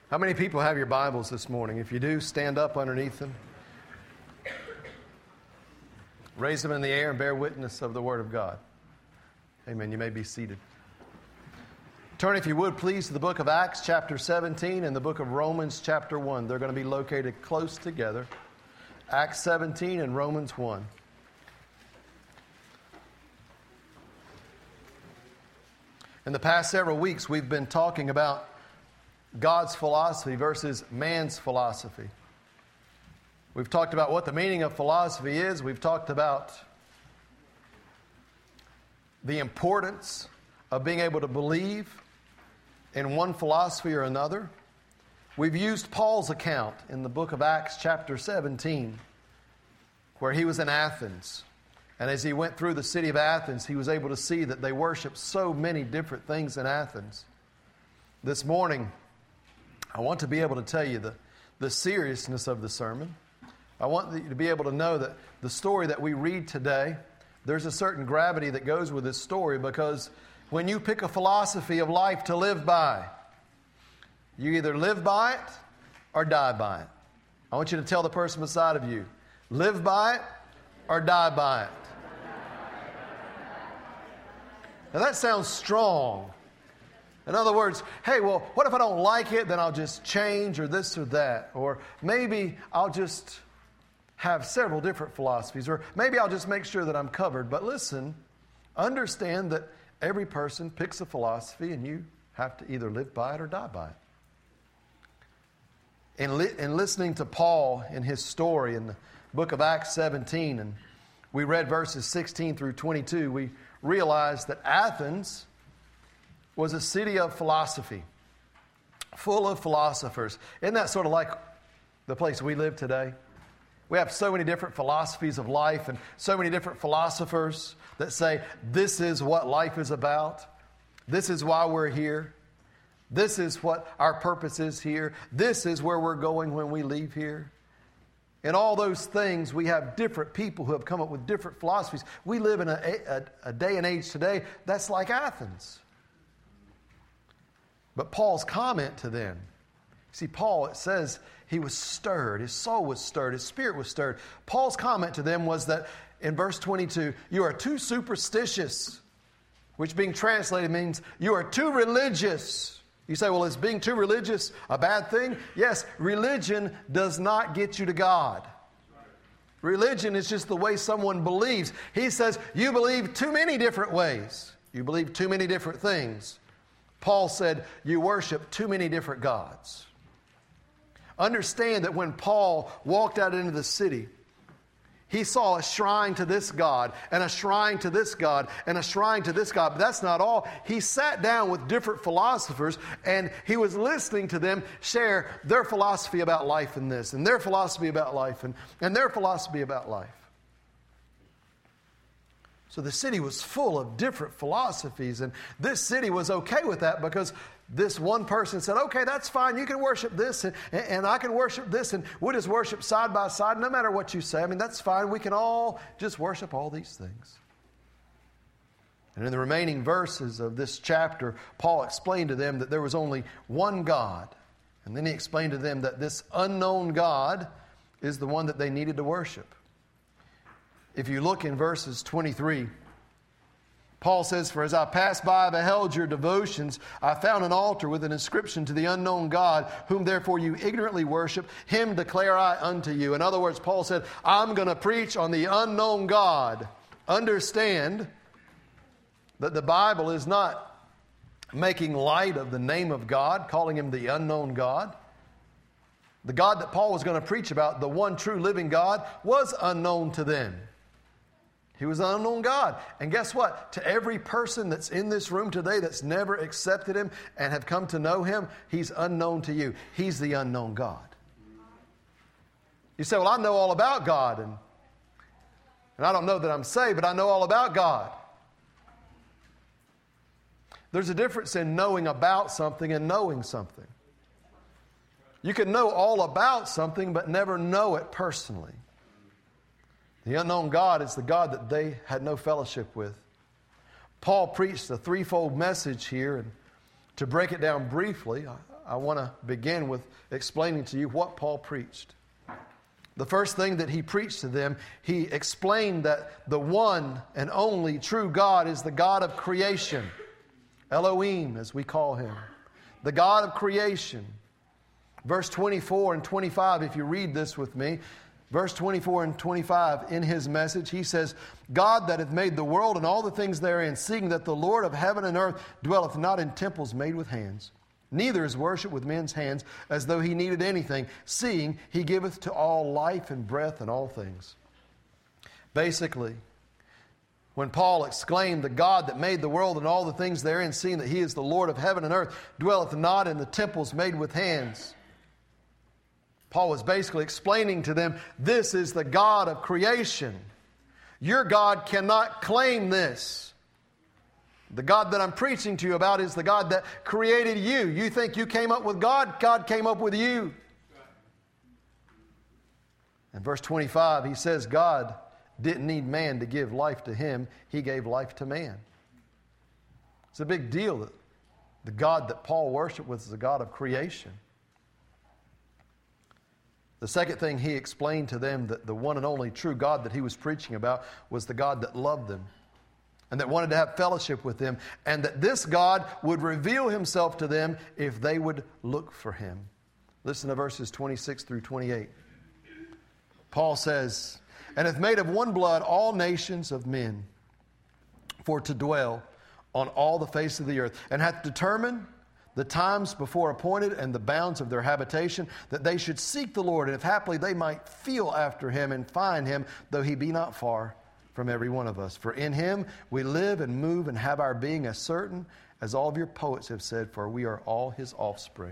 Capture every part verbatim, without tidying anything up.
How many people have your Bibles this morning? If you do, stand up underneath them. Raise them in the air and bear witness of the Word of God. Amen. You may be seated. Turn, if you would, please, to the book of Acts chapter seventeen and the book of Romans chapter one. They're going to be located close together. Acts seventeen and Romans one. In the past several weeks, we've been talking about God's philosophy versus man's philosophy. We've talked about what the meaning of philosophy is. We've talked about the importance of being able to believe in one philosophy or another. We've used Paul's account in the book of Acts chapter seventeen, where he was in Athens. And as he went through the city of Athens, he was able to see that they worshiped so many different things in Athens. This morning, I want to be able to tell you the, the seriousness of the sermon. I want you to be able to know that the story that we read today, there's a certain gravity that goes with this story, because when you pick a philosophy of life to live by, you either live by it or die by it. I want you to tell the person beside of you, live by it or die by it. Now that sounds strong. In other words, hey, well, what if I don't like it? Then I'll just change or this or that. Or maybe I'll just have several different philosophies. Or maybe I'll just make sure that I'm covered. But listen, understand that every person picks a philosophy and you have to either live by it or die by it. In, li- in listening to Paul in his story in the book of Acts seventeen, and we read verses sixteen through twenty-two, we realized that Athens was a city of philosophy, full of philosophers. Isn't that sort of like the place we live today? We have so many different philosophies of life and so many different philosophers that say, this is what life is about. This is why we're here. This is what our purpose is here. This is where we're going when we leave here. In all those things, we have different people who have come up with different philosophies. We live in a, a, a day and age today that's like Athens. But Paul's comment to them, see, Paul, it says he was stirred. His soul was stirred. His spirit was stirred. Paul's comment to them was that in verse twenty-two, you are too superstitious, which being translated means you are too religious. You say, well, is being too religious a bad thing? Yes, religion does not get you to God. Religion is just the way someone believes. He says, you believe too many different ways. You believe too many different things. Paul said, you worship too many different gods. Understand that when Paul walked out into the city, he saw a shrine to this God, and a shrine to this God, and a shrine to this God. But that's not all. He sat down with different philosophers, and he was listening to them share their philosophy about life in this, and their philosophy about life, and, and their philosophy about life. So the city was full of different philosophies, and this city was okay with that because this one person said, okay, that's fine, you can worship this, and, and I can worship this, and we'll just worship side by side, no matter what you say. I mean, that's fine, we can all just worship all these things. And in the remaining verses of this chapter, Paul explained to them that there was only one God, and then he explained to them that this unknown God is the one that they needed to worship. If you look in verses twenty-three, Paul says, for as I passed by, I beheld your devotions. I found an altar with an inscription to the unknown God, whom therefore you ignorantly worship. Him declare I unto you. In other words, Paul said, I'm going to preach on the unknown God. Understand that the Bible is not making light of the name of God, calling him the unknown God. The God that Paul was going to preach about, the one true living God, was unknown to them. He was an unknown God. And guess what? To every person that's in this room today that's never accepted him and have come to know him, he's unknown to you. He's the unknown God. You say, well, I know all about God. And, and I don't know that I'm saved, but I know all about God. There's a difference in knowing about something and knowing something. You can know all about something, but never know it personally. The unknown God is the God that they had no fellowship with. Paul preached a threefold message here, and to break it down briefly, I want to begin with explaining to you what Paul preached. The first thing that he preached to them, he explained that the one and only true God is the God of creation. Elohim, as we call him. The God of creation. Verse twenty-four and twenty-five, if you read this with me. Verse twenty-four and twenty-five, in his message, he says, God that hath made the world and all the things therein, seeing that the Lord of heaven and earth dwelleth not in temples made with hands. Neither is worship with men's hands, as though he needed anything, seeing he giveth to all life and breath and all things. Basically, when Paul exclaimed, the God that made the world and all the things therein, seeing that he is the Lord of heaven and earth, dwelleth not in the temples made with hands. Paul was basically explaining to them, this is the God of creation. Your God cannot claim this. The God that I'm preaching to you about is the God that created you. You think you came up with God? God came up with you. In verse twenty-five, he says God didn't need man to give life to him. He gave life to man. It's a big deal that the God that Paul worshiped was the God of creation. The second thing he explained to them, that the one and only true God that he was preaching about was the God that loved them and that wanted to have fellowship with them, and that this God would reveal himself to them if they would look for him. Listen to verses twenty-six through twenty-eight. Paul says, and hath made of one blood all nations of men for to dwell on all the face of the earth, and hath determined the times before appointed and the bounds of their habitation, that they should seek the Lord, and if haply they might feel after him and find him, though he be not far from every one of us. For in him we live and move and have our being, as certain as all of your poets have said, for we are all his offspring.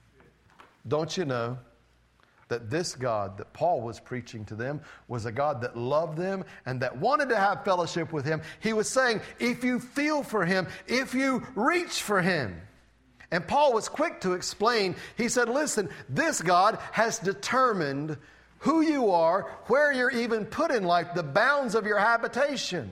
Don't you know that this God that Paul was preaching to them was a God that loved them and that wanted to have fellowship with him? He was saying, if you feel for him, if you reach for him. And Paul was quick to explain. He said, listen, this God has determined who you are, where you're even put in life, the bounds of your habitation.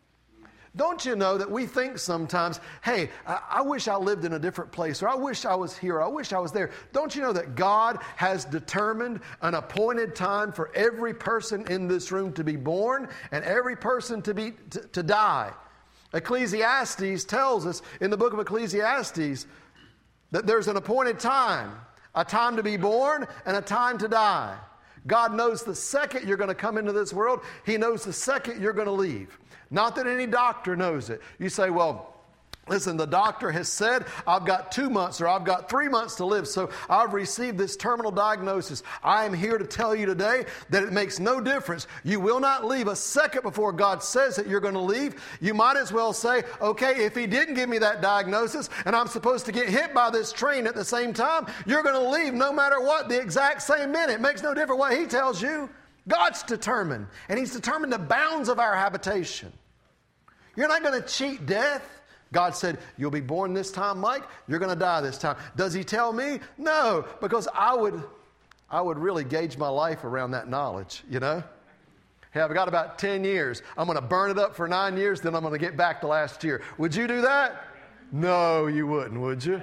Don't you know that we think sometimes, hey, I, I wish I lived in a different place, or I wish I was here, or I wish I was there. Don't you know that God has determined an appointed time for every person in this room to be born and every person to be to, to die? Ecclesiastes tells us in the book of Ecclesiastes that there's an appointed time, a time to be born and a time to die. God knows the second you're going to come into this world. He knows the second you're going to leave. Not that any doctor knows it. You say, well, listen, the doctor has said I've got two months or I've got three months to live, so I've received this terminal diagnosis. I am here to tell you today that it makes no difference. You will not leave a second before God says that you're going to leave. You might as well say, okay, if he didn't give me that diagnosis and I'm supposed to get hit by this train at the same time, you're going to leave no matter what, the exact same minute. It makes no difference what he tells you. God's determined, and he's determined the bounds of our habitation. You're not going to cheat death. God said, you'll be born this time, Mike. You're going to die this time. Does he tell me? No, because I would, I would really gauge my life around that knowledge, you know. Hey, I've got about ten years. I'm going to burn it up for nine years, then I'm going to get back to last year. Would you do that? No, you wouldn't, would you?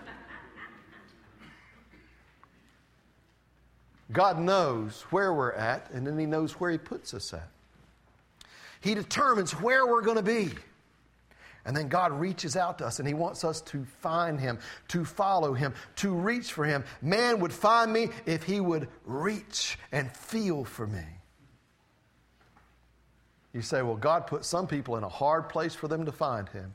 God knows where we're at, and then he knows where he puts us at. He determines where we're going to be. And then God reaches out to us and he wants us to find him, to follow him, to reach for him. Man would find me if he would reach and feel for me. You say, well, God put some people in a hard place for them to find him.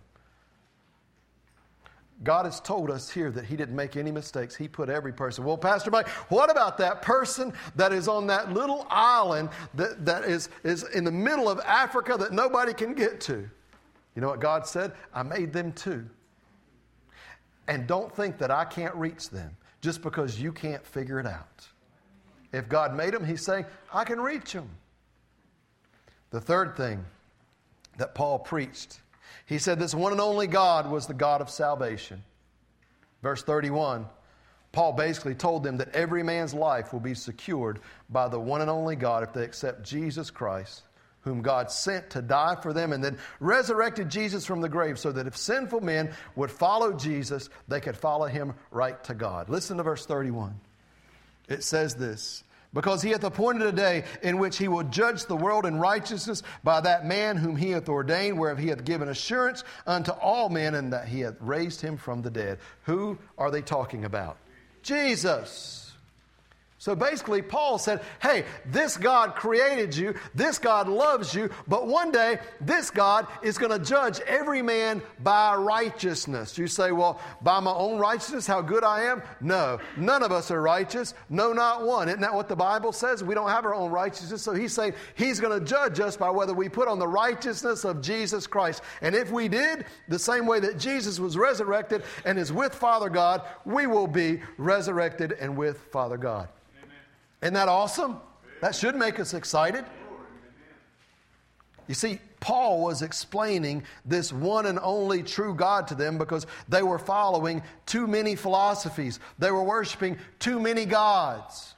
God has told us here that he didn't make any mistakes. He put every person. Well, Pastor Mike, what about that person that is on that little island that, that is, is in the middle of Africa that nobody can get to? You know what God said? I made them too. And don't think that I can't reach them just because you can't figure it out. If God made them, he's saying, I can reach them. The third thing that Paul preached, he said this one and only God was the God of salvation. Verse thirty-one, Paul basically told them that every man's life will be secured by the one and only God if they accept Jesus Christ, whom God sent to die for them and then resurrected Jesus from the grave so that if sinful men would follow Jesus, they could follow him right to God. Listen to verse thirty-one. It says this, because he hath appointed a day in which he will judge the world in righteousness by that man whom he hath ordained, whereof he hath given assurance unto all men, and that he hath raised him from the dead. Who are they talking about? Jesus. So basically, Paul said, hey, this God created you, this God loves you, but one day, this God is going to judge every man by righteousness. You say, well, by my own righteousness, how good I am? No, none of us are righteous, no, not one. Isn't that what the Bible says? We don't have our own righteousness, so he's saying he's going to judge us by whether we put on the righteousness of Jesus Christ. And if we did, the same way that Jesus was resurrected and is with Father God, we will be resurrected and with Father God. Isn't that awesome? That should make us excited. You see, Paul was explaining this one and only true God to them because they were following too many philosophies. They were worshiping too many gods.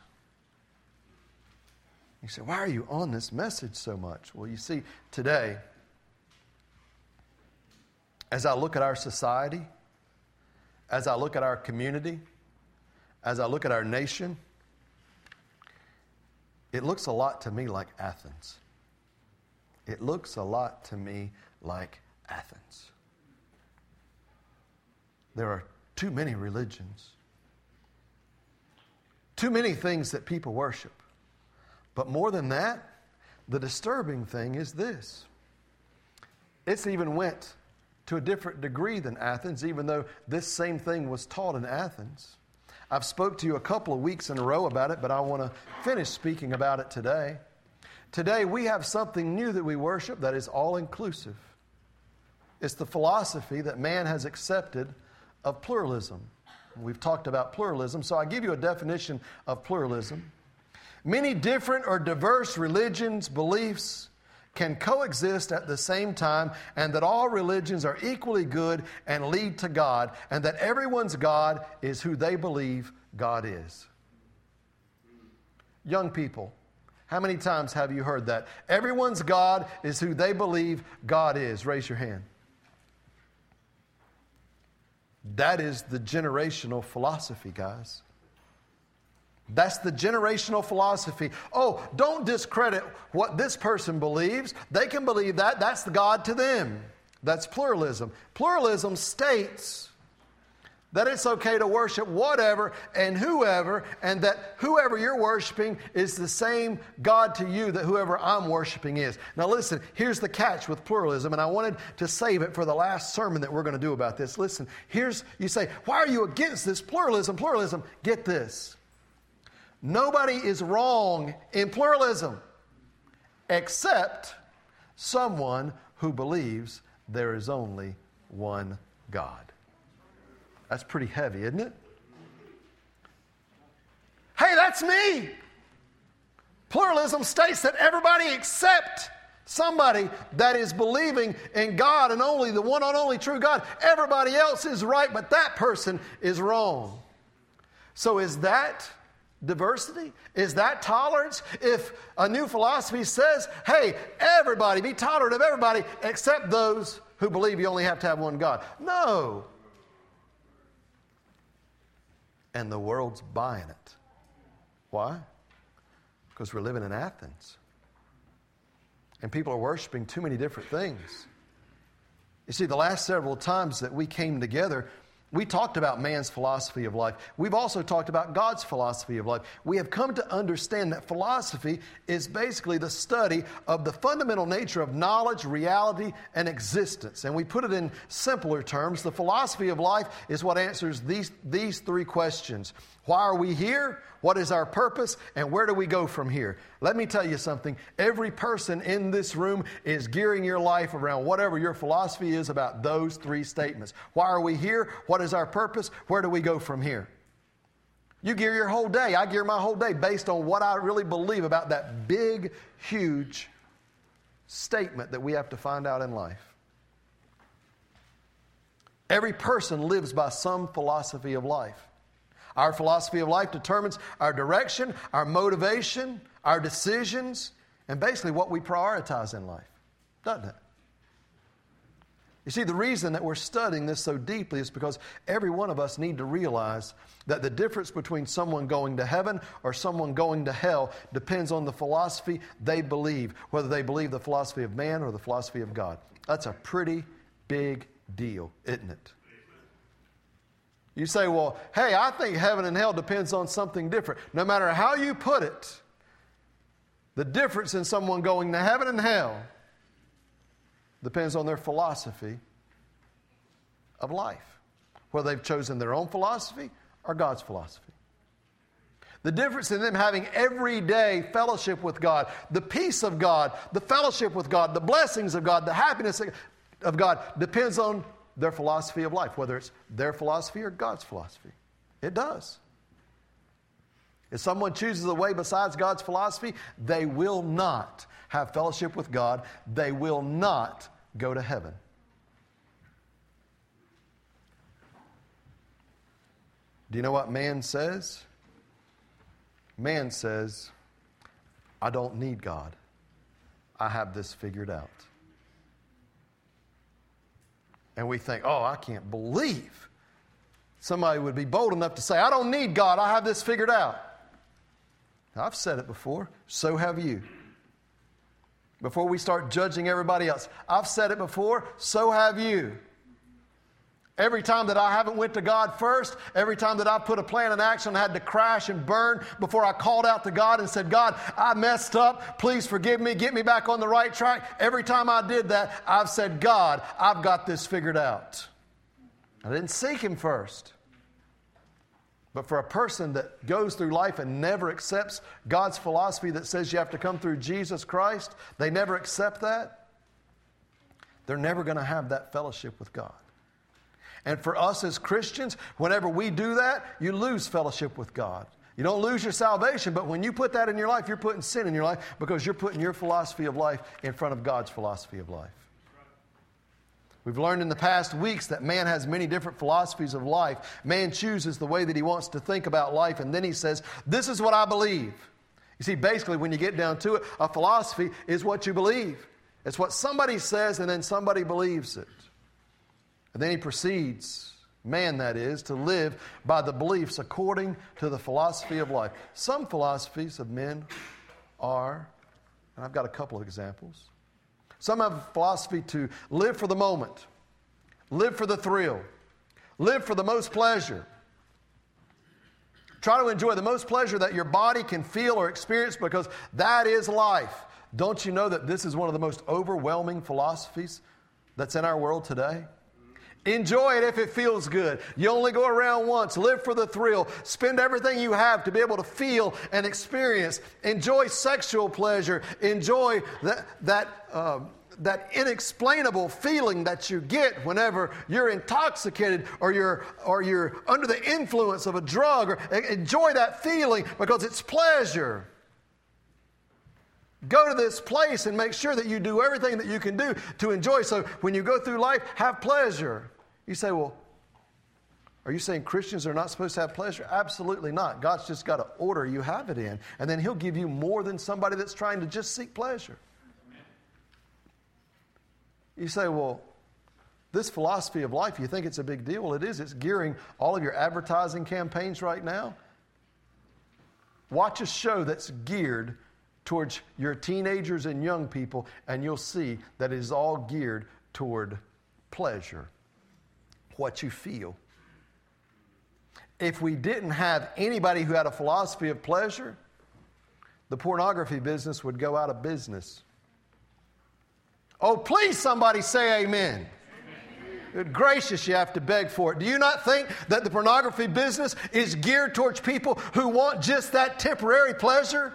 You say, why are you on this message so much? Well, you see, today, as I look at our society, as I look at our community, as I look at our nation, it looks a lot to me like Athens. It looks a lot to me like Athens. There are too many religions, too many things that people worship. But more than that, the disturbing thing is this. It's even went to a different degree than Athens, even though this same thing was taught in Athens. I've spoke to you a couple of weeks in a row about it, but I want to finish speaking about it today. Today we have something new that we worship that is all-inclusive. It's the philosophy that man has accepted of pluralism. We've talked about pluralism, so I give you a definition of pluralism. Many different or diverse religions, beliefs, can coexist at the same time, and that all religions are equally good and lead to God, and that everyone's God is who they believe God is. Young people, how many times have you heard that? Everyone's God is who they believe God is. Raise your hand. That is the generational philosophy, guys. That's the generational philosophy. Oh, don't discredit what this person believes. They can believe that. That's the God to them. That's pluralism. Pluralism states that it's okay to worship whatever and whoever, and that whoever you're worshiping is the same God to you that whoever I'm worshiping is. Now listen, here's the catch with pluralism, and I wanted to save it for the last sermon that we're going to do about this. Listen, here's, you say, why are you against this pluralism? Pluralism, get this. Nobody is wrong in pluralism except someone who believes there is only one God. That's pretty heavy, isn't it? Hey, that's me. Pluralism states that everybody except somebody that is believing in God and only the one and only true God. Everybody else is right, but that person is wrong. So is that diversity? Is that tolerance? If a new philosophy says, hey, everybody, be tolerant of everybody except those who believe you only have to have one God. No. And the world's buying it. Why? Because we're living in Athens. And people are worshiping too many different things. You see, the last several times that we came together, we talked about man's philosophy of life. We've also talked about God's philosophy of life. We have come to understand that philosophy is basically the study of the fundamental nature of knowledge, reality, and existence. And we put it in simpler terms. The philosophy of life is what answers these, these three questions. Why are we here? What is our purpose? And where do we go from here? Let me tell you something. Every person in this room is gearing your life around whatever your philosophy is about those three statements. Why are we here? What is our purpose? Where do we go from here? You gear your whole day. I gear my whole day based on what I really believe about that big, huge statement that we have to find out in life. Every person lives by some philosophy of life. Our philosophy of life determines our direction, our motivation, our decisions, and basically what we prioritize in life, doesn't it? You see, the reason that we're studying this so deeply is because every one of us need to realize that the difference between someone going to heaven or someone going to hell depends on the philosophy they believe, whether they believe the philosophy of man or the philosophy of God. That's a pretty big deal, isn't it? You say, well, hey, I think heaven and hell depends on something different. No matter how you put it, the difference in someone going to heaven and hell depends on their philosophy of life, whether they've chosen their own philosophy or God's philosophy. The difference in them having everyday fellowship with God, the peace of God, the fellowship with God, the blessings of God, the happiness of God depends on their philosophy of life, whether it's their philosophy or God's philosophy. It does. If someone chooses a way besides God's philosophy, they will not have fellowship with God. They will not go to heaven. Do you know what man says? Man says, I don't need God. I have this figured out. And we think, oh, I can't believe somebody would be bold enough to say, I don't need God. I have this figured out. Now, I've said it before. So have you. Before we start judging everybody else, I've said it before. So have you. Every time that I haven't went to God first, every time that I put a plan in action, I had to crash and burn before I called out to God and said, God, I messed up. Please forgive me. Get me back on the right track. Every time I did that, I've said, God, I've got this figured out. I didn't seek Him first. But for a person that goes through life and never accepts God's philosophy that says you have to come through Jesus Christ, they never accept that, they're never going to have that fellowship with God. And for us as Christians, whenever we do that, you lose fellowship with God. You don't lose your salvation, but when you put that in your life, you're putting sin in your life because you're putting your philosophy of life in front of God's philosophy of life. We've learned in the past weeks that man has many different philosophies of life. Man chooses the way that he wants to think about life, and then he says, this is what I believe. You see, basically, when you get down to it, a philosophy is what you believe. It's what somebody says, and then somebody believes it. And then he proceeds, man that is, to live by the beliefs according to the philosophy of life. Some philosophies of men are, and I've got a couple of examples. Some have a philosophy to live for the moment, live for the thrill, live for the most pleasure. Try to enjoy the most pleasure that your body can feel or experience because that is life. Don't you know that this is one of the most overwhelming philosophies that's in our world today? Enjoy it if it feels good. You only go around once. Live for the thrill. Spend everything you have to be able to feel and experience. Enjoy sexual pleasure. Enjoy that, that, uh, that inexplainable feeling that you get whenever you're intoxicated or you're, or you're under the influence of a drug. Or, enjoy that feeling because it's pleasure. Go to this place and make sure that you do everything that you can do to enjoy. So when you go through life, have pleasure. You say, well, are you saying Christians are not supposed to have pleasure? Absolutely not. God's just got to order you have it in. And then He'll give you more than somebody that's trying to just seek pleasure. You say, well, this philosophy of life, you think it's a big deal? Well, it is. It's gearing all of your advertising campaigns right now. Watch a show that's geared towards your teenagers and young people, and you'll see that it is all geared toward pleasure, what you feel. If we didn't have anybody who had a philosophy of pleasure, the pornography business would go out of business. Oh, please somebody say amen. Good gracious, you have to beg for it. Do you not think that the pornography business is geared towards people who want just that temporary pleasure?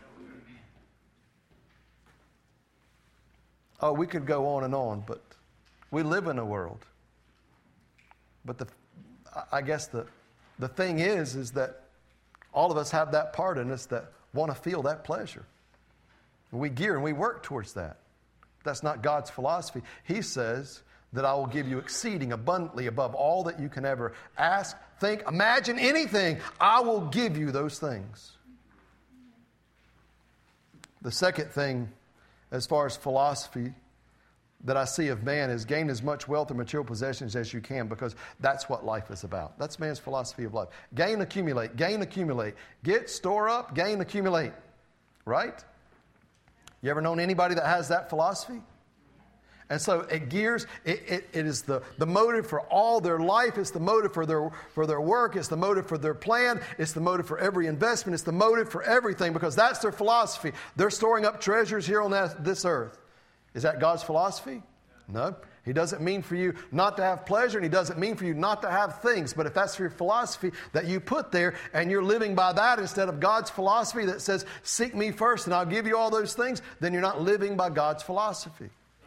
Oh, we could go on and on, but we live in a world. But the, I guess the, the thing is, is that all of us have that part in us that want to feel that pleasure. We gear and we work towards that. That's not God's philosophy. He says that I will give you exceeding abundantly above all that you can ever ask, think, imagine, anything. I will give you those things. The second thing, as far as philosophy that I see of man, is gain as much wealth or material possessions as you can, because that's what life is about. That's man's philosophy of life. Gain, accumulate. Gain, accumulate. Get, store up. Gain, accumulate. Right? You ever known anybody that has that philosophy? And so it gears, it, it, it is the, the motive for all their life. It's the motive for their, for their work. It's the motive for their plan. It's the motive for every investment. It's the motive for everything, because that's their philosophy. They're storing up treasures here on that, this earth. Is that God's philosophy? No. He doesn't mean for you not to have pleasure, and He doesn't mean for you not to have things. But if that's your philosophy that you put there, and you're living by that instead of God's philosophy that says, seek me first and I'll give you all those things, then you're not living by God's philosophy.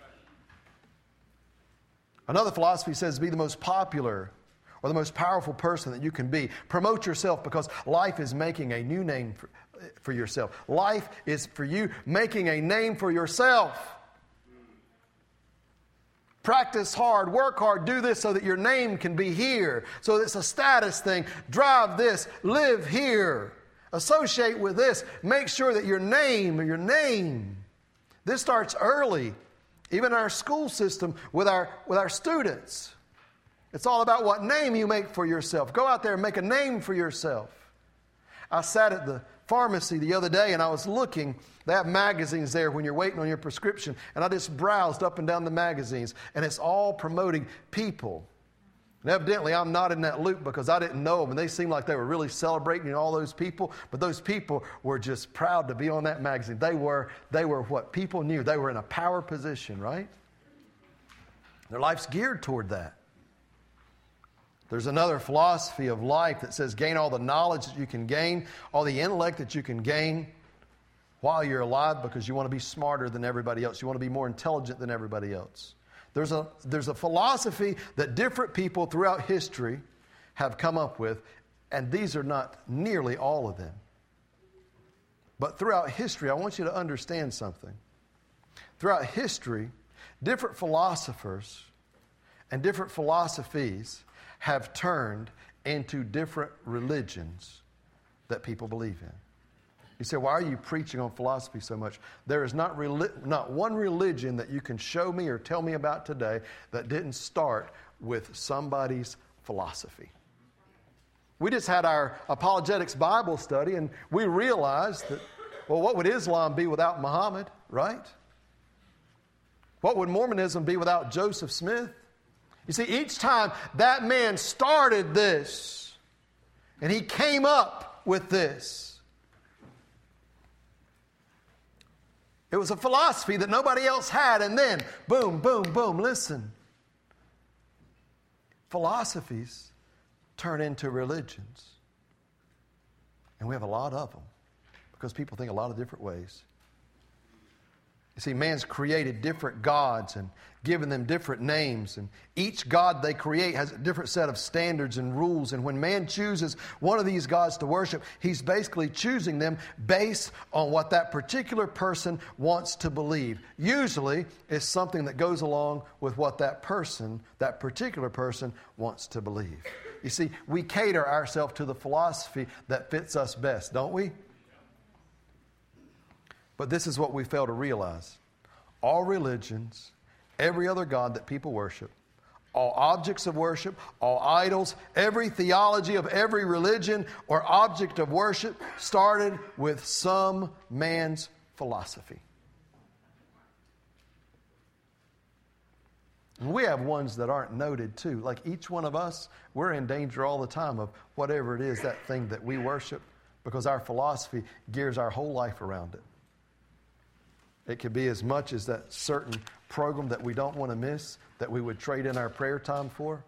Another philosophy says be the most popular or the most powerful person that you can be. Promote yourself, because life is making a new name for, for yourself. Life is for you making a name for yourself. Practice hard, work hard, do this so that your name can be here. So it's a status thing. Drive this, live here, associate with this. Make sure that your name, or your name, this starts early. Even in our school system with our, with our students. It's all about what name you make for yourself. Go out there and make a name for yourself. I sat at the pharmacy the other day and I was looking. They have magazines there when you're waiting on your prescription. And I just browsed up and down the magazines. And it's all promoting people. And evidently I'm not in that loop, because I didn't know them. And they seemed like they were really celebrating all those people. But those people were just proud to be on that magazine. They were, they were what people knew. They were in a power position, right? Their life's geared toward that. There's another philosophy of life that says gain all the knowledge that you can gain, all the intellect that you can gain while you're alive, because you want to be smarter than everybody else. You want to be more intelligent than everybody else. There's a, there's a philosophy that different people throughout history have come up with, and these are not nearly all of them. But throughout history, I want you to understand something. Throughout history, different philosophers and different philosophies have turned into different religions that people believe in. You say, why are you preaching on philosophy so much? There is not, reli- not one religion that you can show me or tell me about today that didn't start with somebody's philosophy. We just had our apologetics Bible study, and we realized that, well, what would Islam be without Muhammad, right? What would Mormonism be without Joseph Smith? You see, each time that man started this, and he came up with this, it was a philosophy that nobody else had, and then, boom, boom, boom, listen. Philosophies turn into religions. And we have a lot of them, because people think a lot of different ways. You see, man's created different gods and given them different names. And each god they create has a different set of standards and rules. And when man chooses one of these gods to worship, he's basically choosing them based on what that particular person wants to believe. Usually, it's something that goes along with what that person, that particular person, wants to believe. You see, we cater ourselves to the philosophy that fits us best, don't we? But this is what we fail to realize. All religions, every other god that people worship, all objects of worship, all idols, every theology of every religion or object of worship started with some man's philosophy. And we have ones that aren't noted too. Like each one of us, we're in danger all the time of whatever it is, that thing that we worship, because our philosophy gears our whole life around it. It could be as much as that certain program that we don't want to miss, that we would trade in our prayer time for,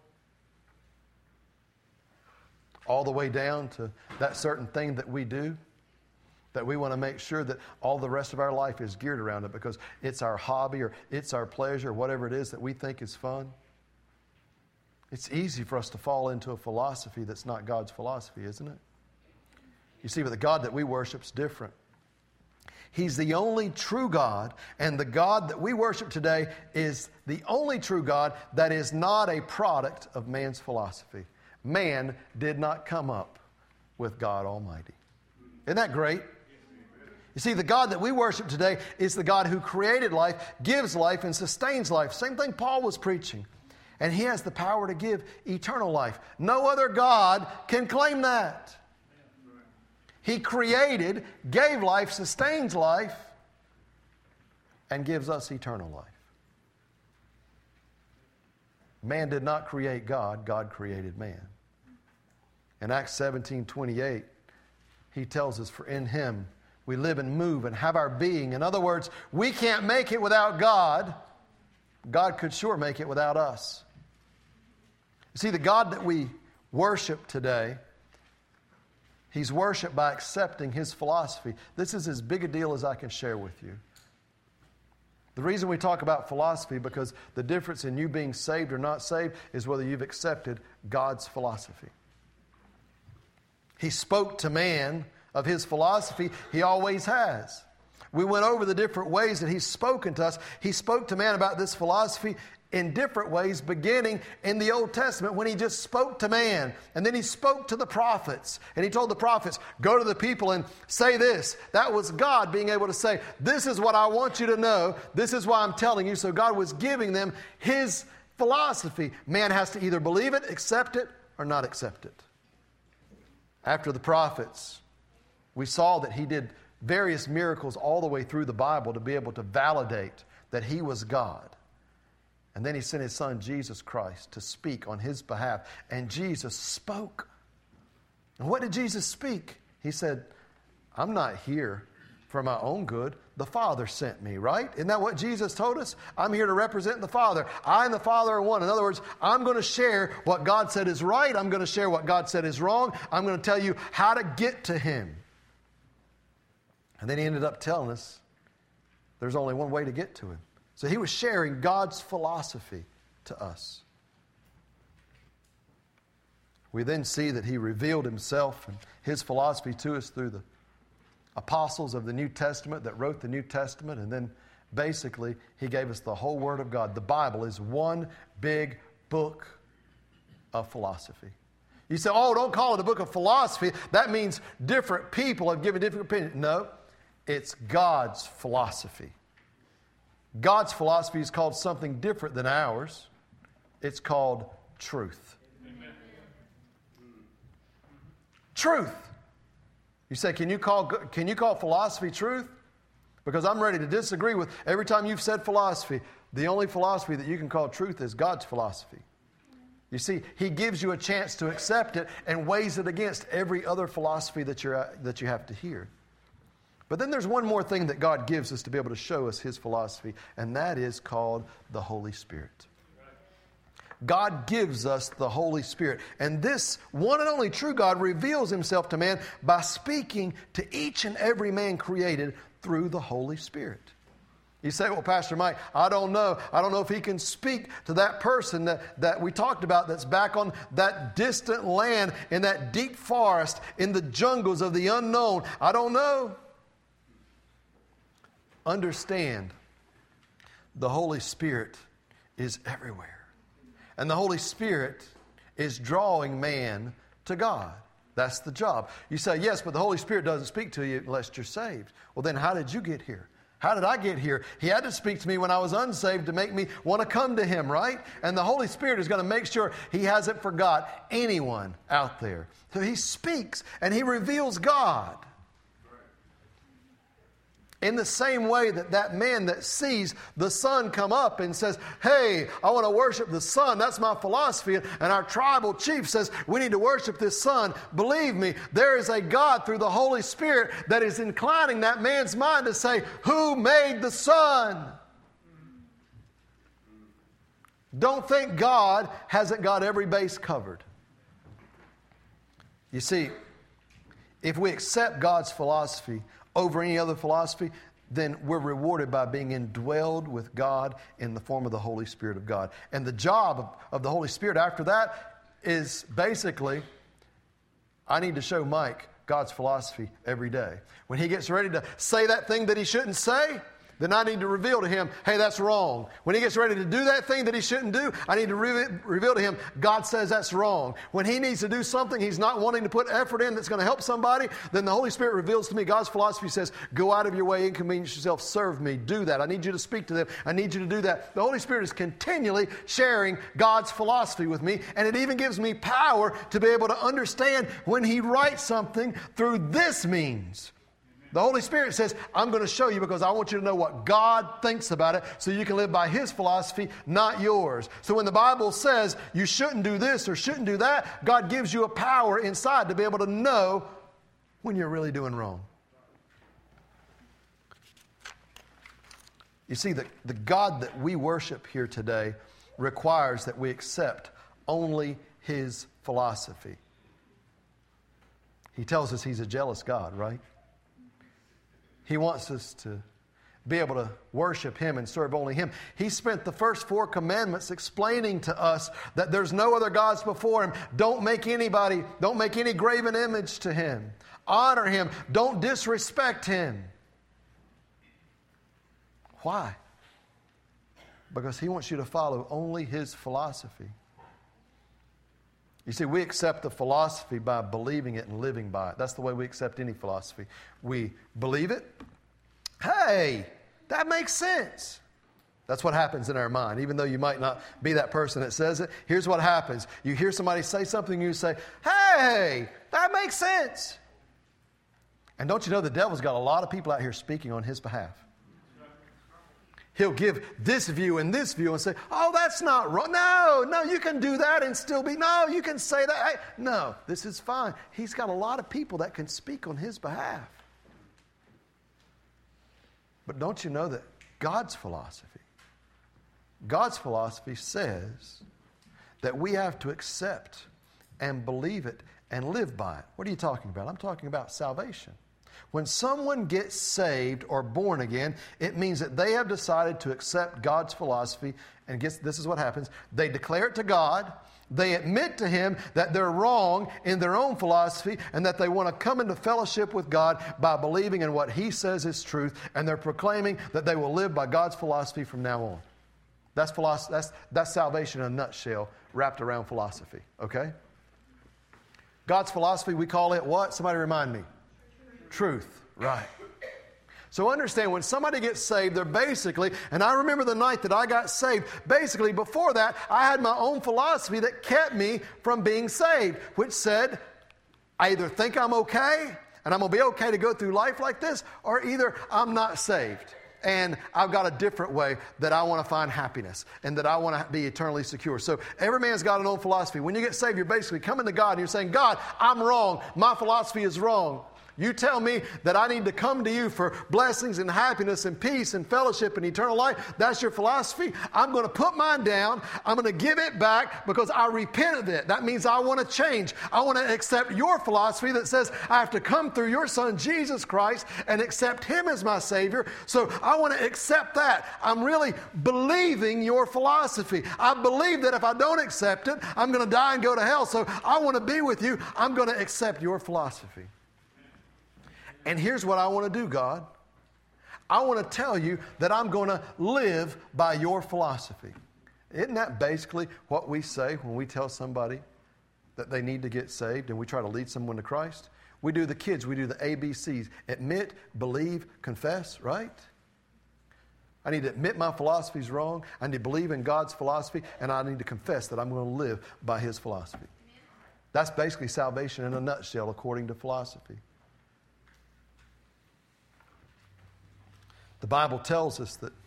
all the way down to that certain thing that we do, that we want to make sure that all the rest of our life is geared around it because it's our hobby or it's our pleasure, or whatever it is that we think is fun. It's easy for us to fall into a philosophy that's not God's philosophy, isn't it? You see, but the God that we worship is different. He's the only true God, and the God that we worship today is the only true God that is not a product of man's philosophy. Man did not come up with God Almighty. Isn't that great? You see, the God that we worship today is the God who created life, gives life, and sustains life. Same thing Paul was preaching. And he has the power to give eternal life. No other God can claim that. He created, gave life, sustains life, and gives us eternal life. Man did not create God. God created man. In Acts seventeen twenty-eight, he tells us, for in him we live and move and have our being. In other words, we can't make it without God. God could sure make it without us. You see, the God that we worship today, he's worshiped by accepting his philosophy. This is as big a deal as I can share with you. The reason we talk about philosophy, because the difference in you being saved or not saved is whether you've accepted God's philosophy. He spoke to man of his philosophy. He always has. We went over the different ways that he's spoken to us. He spoke to man about this philosophy in different ways, beginning in the Old Testament when he just spoke to man. And then he spoke to the prophets. And he told the prophets, go to the people and say this. That was God being able to say, this is what I want you to know. This is why I'm telling you. So God was giving them his philosophy. Man has to either believe it, accept it, or not accept it. After the prophets, we saw that he did various miracles all the way through the Bible to be able to validate that he was God. And then he sent his son, Jesus Christ, to speak on his behalf. And Jesus spoke. And what did Jesus speak? He said, I'm not here for my own good. The Father sent me, right? Isn't that what Jesus told us? I'm here to represent the Father. I and the Father are one. In other words, I'm going to share what God said is right. I'm going to share what God said is wrong. I'm going to tell you how to get to him. And then he ended up telling us there's only one way to get to him. So he was sharing God's philosophy to us. We then see that he revealed himself and his philosophy to us through the apostles of the New Testament that wrote the New Testament. And then basically he gave us the whole Word of God. The Bible is one big book of philosophy. You say, oh, don't call it a book of philosophy. That means different people have given different opinions. No. It's God's philosophy. God's philosophy is called something different than ours. It's called truth. Amen. Truth. You say, can you call, can you call philosophy truth? Because I'm ready to disagree with every time you've said philosophy. The only philosophy that you can call truth is God's philosophy. You see, he gives you a chance to accept it and weighs it against every other philosophy that you're, that you have to hear. But then there's one more thing that God gives us to be able to show us his philosophy, and that is called the Holy Spirit. God gives us the Holy Spirit. And this one and only true God reveals himself to man by speaking to each and every man created through the Holy Spirit. You say, well, Pastor Mike, I don't know. I don't know if he can speak to that person that, that we talked about that's back on that distant land in that deep forest in the jungles of the unknown. I don't know. Understand, the Holy Spirit is everywhere. And the Holy Spirit is drawing man to God. That's the job. You say, yes, but the Holy Spirit doesn't speak to you unless you're saved. Well, then how did you get here? How did I get here? He had to speak to me when I was unsaved to make me want to come to him, right? And the Holy Spirit is going to make sure he hasn't forgot anyone out there. So he speaks and he reveals God. In the same way that that man that sees the sun come up and says, hey, I want to worship the sun. That's my philosophy. And our tribal chief says, we need to worship this sun. Believe me, there is a God through the Holy Spirit that is inclining that man's mind to say, who made the sun? Don't think God hasn't got every base covered. You see, if we accept God's philosophy over any other philosophy, then we're rewarded by being indwelled with God in the form of the Holy Spirit of God. And the job of, of the Holy Spirit after that is basically, I need to show Mike God's philosophy every day. When he gets ready to say that thing that he shouldn't say, then I need to reveal to him, hey, that's wrong. When he gets ready to do that thing that he shouldn't do, I need to re- reveal to him, God says that's wrong. When he needs to do something he's not wanting to put effort in that's going to help somebody, then the Holy Spirit reveals to me, God's philosophy says, go out of your way, inconvenience yourself, serve me, do that. I need you to speak to them. I need you to do that. The Holy Spirit is continually sharing God's philosophy with me, and it even gives me power to be able to understand when he writes something through this means. The Holy Spirit says, I'm going to show you because I want you to know what God thinks about it so you can live by his philosophy, not yours. So when the Bible says you shouldn't do this or shouldn't do that, God gives you a power inside to be able to know when you're really doing wrong. You see, the, the God that we worship here today requires that we accept only his philosophy. He tells us he's a jealous God, right? He wants us to be able to worship him and serve only him. He spent the first four commandments explaining to us that there's no other gods before him. Don't make anybody, don't make any graven image to him. Honor him. Don't disrespect him. Why? Because he wants you to follow only his philosophy. You see, we accept the philosophy by believing it and living by it. That's the way we accept any philosophy. We believe it. Hey, that makes sense. That's what happens in our mind. Even though you might not be that person that says it, here's what happens. You hear somebody say something and you say, hey, that makes sense. And don't you know the devil's got a lot of people out here speaking on his behalf. He'll give this view and this view and say, oh, that's not wrong. No, no, you can do that and still be, no, you can say that. Hey, no, this is fine. He's got a lot of people that can speak on his behalf. But don't you know that God's philosophy, God's philosophy says that we have to accept and believe it and live by it. What are you talking about? I'm talking about salvation. When someone gets saved or born again, it means that they have decided to accept God's philosophy. And guess this is what happens. They declare it to God. They admit to him that they're wrong in their own philosophy and that they want to come into fellowship with God by believing in what he says is truth. And they're proclaiming that they will live by God's philosophy from now on. That's, philosophy, that's, that's salvation in a nutshell wrapped around philosophy. Okay? God's philosophy, we call it what? Somebody remind me. Truth, right. So understand, when somebody gets saved, they're basically, and I remember the night that I got saved, basically before that, I had my own philosophy that kept me from being saved, which said, I either think I'm okay, and I'm going to be okay to go through life like this, or either I'm not saved. And I've got a different way that I want to find happiness and that I want to be eternally secure. So every man's got an own philosophy. When you get saved, you're basically coming to God and you're saying, God, I'm wrong. My philosophy is wrong. You tell me that I need to come to you for blessings and happiness and peace and fellowship and eternal life. That's your philosophy. I'm going to put mine down. I'm going to give it back because I repent of it. That means I want to change. I want to accept your philosophy that says I have to come through your son, Jesus Christ, and accept him as my Savior. So I want to accept that. I'm really believing your philosophy. I believe that if I don't accept it, I'm going to die and go to hell. So I want to be with you. I'm going to accept your philosophy. And here's what I want to do, God. I want to tell you that I'm going to live by your philosophy. Isn't that basically what we say when we tell somebody that they need to get saved and we try to lead someone to Christ? We do the kids, we do the A B Cs. Admit, believe, confess, right? I need to admit my philosophy is wrong. I need to believe in God's philosophy, and I need to confess that I'm going to live by his philosophy. That's basically salvation in a nutshell according to philosophy. The Bible tells us that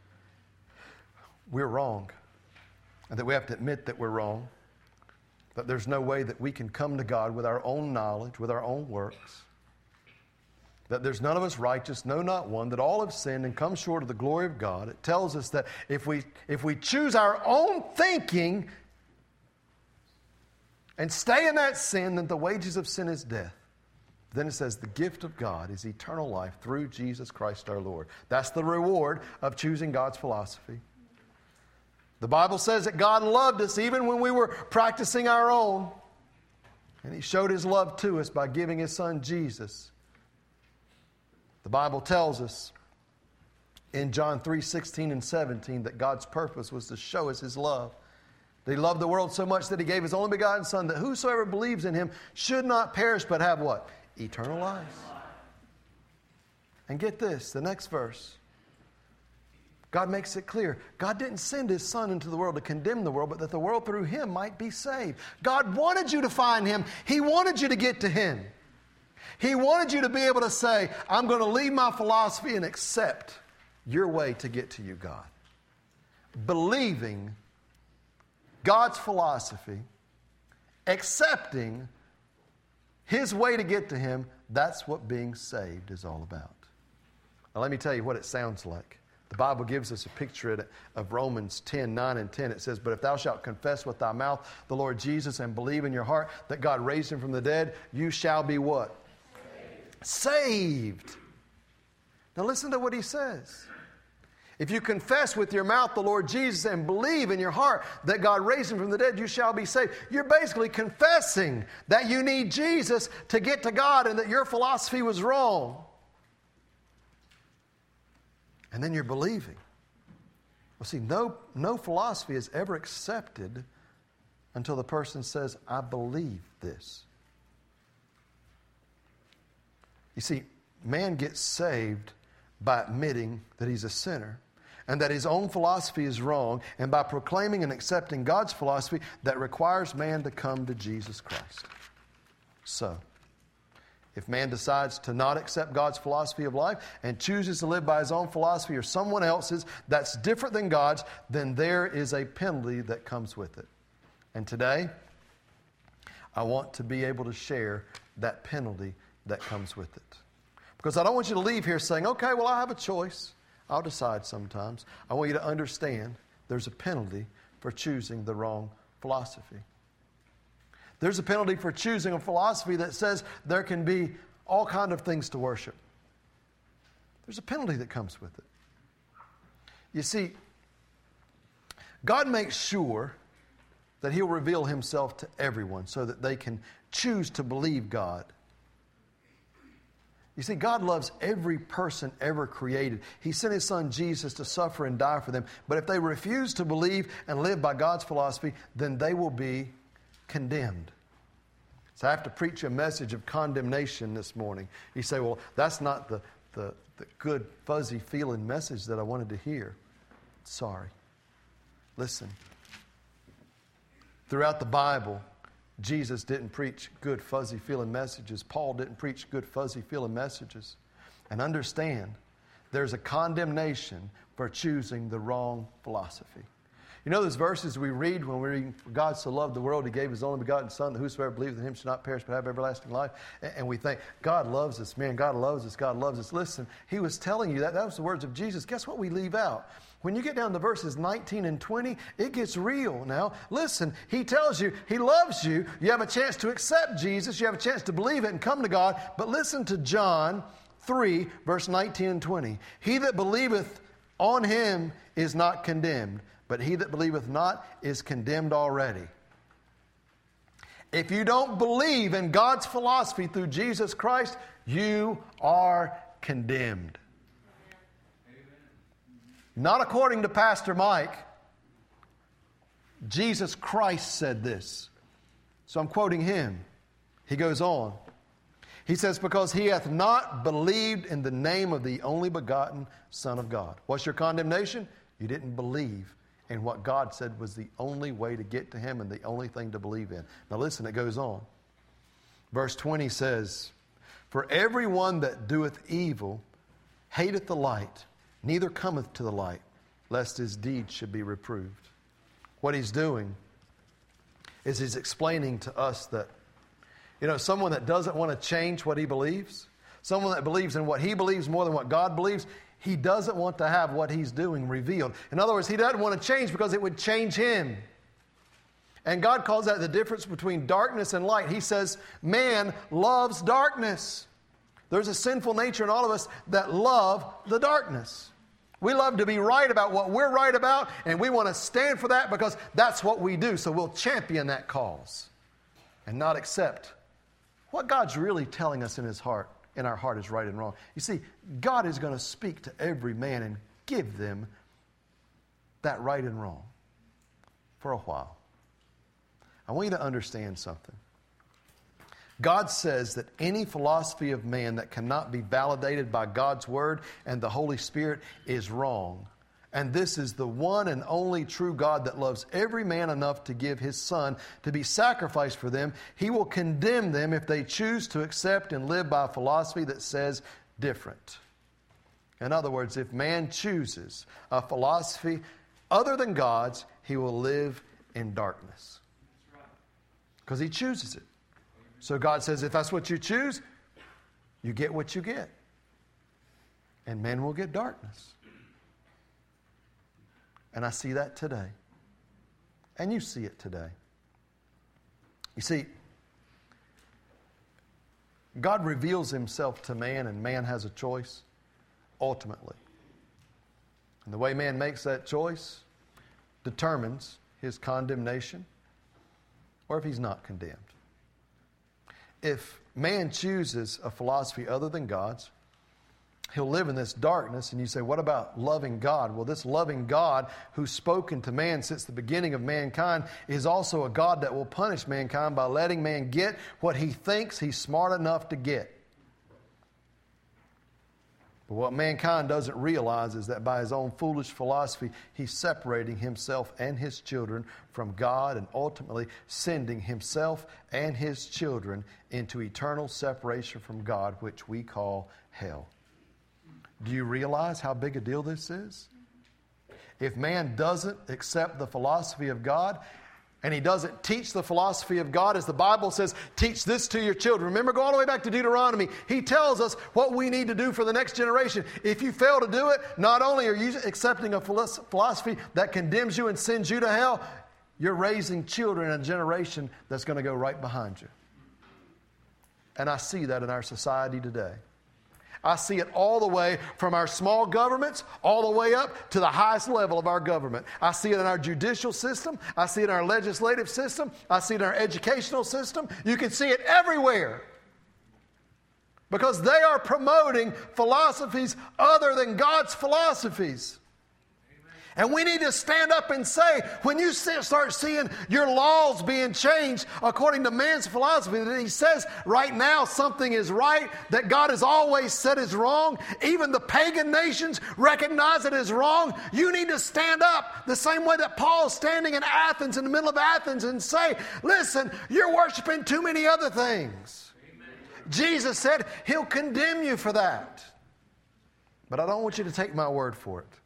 we're wrong and that we have to admit that we're wrong, that there's no way that we can come to God with our own knowledge, with our own works, that there's none of us righteous, no, not one, that all have sinned and come short of the glory of God. It tells us that if we, if we choose our own thinking and stay in that sin, then the wages of sin is death. Then it says the gift of God is eternal life through Jesus Christ our Lord. That's the reward of choosing God's philosophy. The Bible says that God loved us even when we were practicing our own. And he showed his love to us by giving his son Jesus. The Bible tells us in John three sixteen and seventeen that God's purpose was to show us His love. That He loved the world so much that He gave His only begotten Son, that whosoever believes in Him should not perish but have what? Eternal life. And get this, the next verse. God makes it clear. God didn't send His Son into the world to condemn the world, but that the world through Him might be saved. God wanted you to find Him. He wanted you to get to Him. He wanted you to be able to say, I'm going to leave my philosophy and accept your way to get to you, God. Believing God's philosophy, accepting His way to get to Him, that's what being saved is all about. Now let me tell you what it sounds like. The Bible gives us a picture of Romans ten, nine and ten. It says, but if thou shalt confess with thy mouth the Lord Jesus and believe in your heart that God raised Him from the dead, you shall be what? Saved. Saved. Now listen to what he says. If you confess with your mouth the Lord Jesus and believe in your heart that God raised Him from the dead, you shall be saved. You're basically confessing that you need Jesus to get to God and that your philosophy was wrong. And then you're believing. Well, see, no, no philosophy is ever accepted until the person says, I believe this. You see, man gets saved by admitting that he's a sinner and that his own philosophy is wrong, and by proclaiming and accepting God's philosophy that requires man to come to Jesus Christ. So, if man decides to not accept God's philosophy of life and chooses to live by his own philosophy or someone else's that's different than God's, then there is a penalty that comes with it. And today, I want to be able to share that penalty that comes with it. Because I don't want you to leave here saying, okay, well, I have a choice. I'll decide sometimes. I want you to understand there's a penalty for choosing the wrong philosophy. There's a penalty for choosing a philosophy that says there can be all kinds of things to worship. There's a penalty that comes with it. You see, God makes sure that He'll reveal Himself to everyone so that they can choose to believe God. You see, God loves every person ever created. He sent His Son Jesus to suffer and die for them. But if they refuse to believe and live by God's philosophy, then they will be condemned. So I have to preach a message of condemnation this morning. You say, well, that's not the, the, the good, fuzzy feeling message that I wanted to hear. Sorry. Listen. Throughout the Bible, Jesus didn't preach good, fuzzy feeling messages. Paul didn't preach good, fuzzy feeling messages. And understand, there's a condemnation for choosing the wrong philosophy. You know those verses we read when we read, for God so loved the world, He gave His only begotten Son, that whosoever believes in Him should not perish but have everlasting life. And we think, God loves us, man, God loves us, God loves us. Listen, He was telling you that. That was the words of Jesus. Guess what we leave out? When you get down to verses nineteen and twenty, it gets real now. Listen, He tells you He loves you. You have a chance to accept Jesus. You have a chance to believe it and come to God. But listen to John three, verse nineteen and twenty. He that believeth on Him is not condemned, but he that believeth not is condemned already. If you don't believe in God's philosophy through Jesus Christ, you are condemned. Not according to Pastor Mike. Jesus Christ said this. So I'm quoting him. He goes on. He says, because he hath not believed in the name of the only begotten Son of God. What's your condemnation? You didn't believe in what God said was the only way to get to Him and the only thing to believe in. Now listen, it goes on. Verse twenty says, for everyone that doeth evil hateth the light, neither cometh to the light, lest his deeds should be reproved. What he's doing is he's explaining to us that, you know, someone that doesn't want to change what he believes, someone that believes in what he believes more than what God believes, he doesn't want to have what he's doing revealed. In other words, he doesn't want to change because it would change him. And God calls that the difference between darkness and light. He says, man loves darkness. There's a sinful nature in all of us that love the darkness. We love to be right about what we're right about, and we want to stand for that because that's what we do. So we'll champion that cause and not accept what God's really telling us in His heart. In our heart is right and wrong. You see, God is going to speak to every man and give them that right and wrong for a while. I want you to understand something. God says that any philosophy of man that cannot be validated by God's Word and the Holy Spirit is wrong. And this is the one and only true God that loves every man enough to give His Son to be sacrificed for them. He will condemn them if they choose to accept and live by a philosophy that says different. In other words, if man chooses a philosophy other than God's, he will live in darkness. Because he chooses it. So God says, if that's what you choose, you get what you get. And men will get darkness. And I see that today. And you see it today. You see, God reveals Himself to man, and man has a choice, ultimately. And the way man makes that choice determines his condemnation or if he's not condemned. If man chooses a philosophy other than God's, he'll live in this darkness. And you say, what about loving God? Well, this loving God who's spoken to man since the beginning of mankind is also a God that will punish mankind by letting man get what he thinks he's smart enough to get. But what mankind doesn't realize is that by his own foolish philosophy, he's separating himself and his children from God and ultimately sending himself and his children into eternal separation from God, which we call hell. Do you realize how big a deal this is? If man doesn't accept the philosophy of God, and he doesn't teach the philosophy of God, as the Bible says, teach this to your children. Remember, go all the way back to Deuteronomy. He tells us what we need to do for the next generation. If you fail to do it, not only are you accepting a philosophy that condemns you and sends you to hell, you're raising children in a generation that's going to go right behind you. And I see that in our society today. I see it all the way from our small governments all the way up to the highest level of our government. I see it in our judicial system. I see it in our legislative system. I see it in our educational system. You can see it everywhere. Because they are promoting philosophies other than God's philosophies. And we need to stand up and say, when you start seeing your laws being changed according to man's philosophy, that he says right now something is right, that God has always said is wrong, even the pagan nations recognize it as wrong, you need to stand up the same way that Paul's standing in Athens, in the middle of Athens, and say, listen, you're worshiping too many other things. Amen. Jesus said He'll condemn you for that. But I don't want you to take my word for it.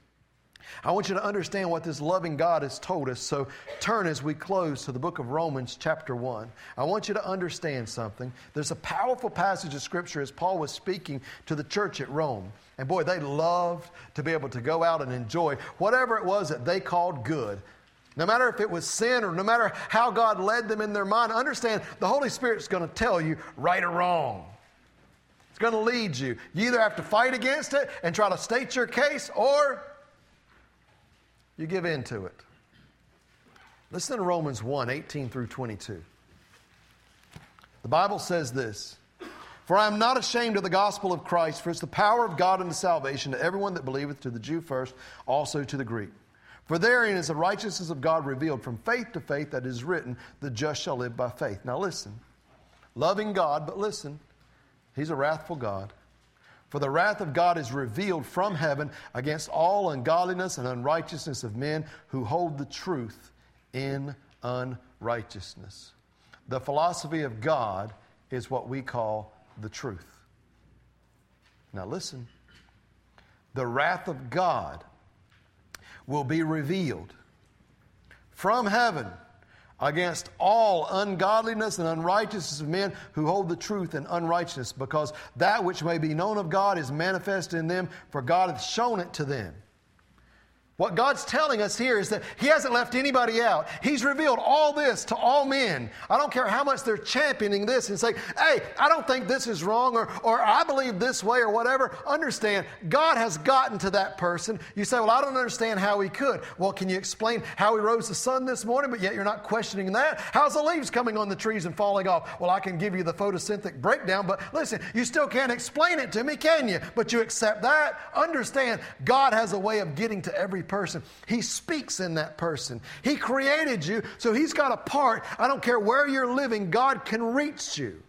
I want you to understand what this loving God has told us. So turn as we close to the book of Romans chapter one. I want you to understand something. There's a powerful passage of Scripture as Paul was speaking to the church at Rome. And boy, they loved to be able to go out and enjoy whatever it was that they called good. No matter if it was sin or no matter how God led them in their mind, understand the Holy Spirit's going to tell you right or wrong. It's going to lead you. You either have to fight against it and try to state your case, or you give in to it. Listen to Romans one, eighteen through twenty-two. The Bible says this, for I am not ashamed of the gospel of Christ, for it's the power of God unto salvation to everyone that believeth, to the Jew first, also to the Greek. For therein is the righteousness of God revealed from faith to faith, that is written, the just shall live by faith. Now listen, loving God, but listen, He's a wrathful God. For the wrath of God is revealed from heaven against all ungodliness and unrighteousness of men who hold the truth in unrighteousness. The philosophy of God is what we call the truth. Now listen. The wrath of God will be revealed from heaven against all ungodliness and unrighteousness of men who hold the truth in unrighteousness, because that which may be known of God is manifest in them, for God hath shown it to them. What God's telling us here is that He hasn't left anybody out. He's revealed all this to all men. I don't care how much they're championing this and saying, hey, I don't think this is wrong, or, or I believe this way, or whatever. Understand, God has gotten to that person. You say, well, I don't understand how He could. Well, can you explain how He rose the sun this morning, but yet you're not questioning that? How's the leaves coming on the trees and falling off? Well, I can give you the photosynthetic breakdown, but listen, you still can't explain it to me, can you? But you accept that. Understand, God has a way of getting to every person. He speaks in that person. He created you, so He's got a part. I don't care where you're living, God can reach you.